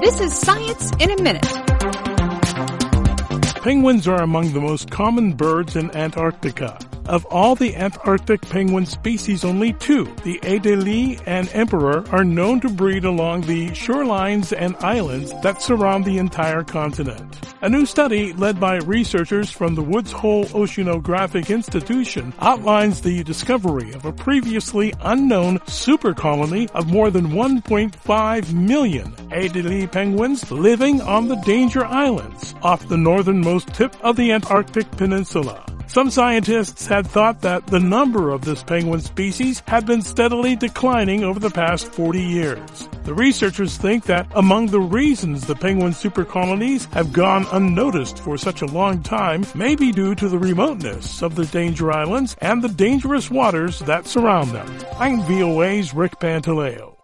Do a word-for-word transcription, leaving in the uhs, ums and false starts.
This is Science in a Minute. Penguins are among the most common birds in Antarctica. Of all the Antarctic penguin species, only two, the Adélie and Emperor, are known to breed along the shorelines and islands that surround the entire continent. A new study led by researchers from the Woods Hole Oceanographic Institution outlines the discovery of a previously unknown supercolony of more than one point five million Adélie penguins living on the Danger Islands off the northernmost tip of the Antarctic Peninsula. Some scientists had thought that the number of this penguin species had been steadily declining over the past forty years. The researchers think that among the reasons the penguin supercolonies have gone unnoticed for such a long time may be due to the remoteness of the Danger Islands and the dangerous waters that surround them. I'm V O A's Rick Pantaleo.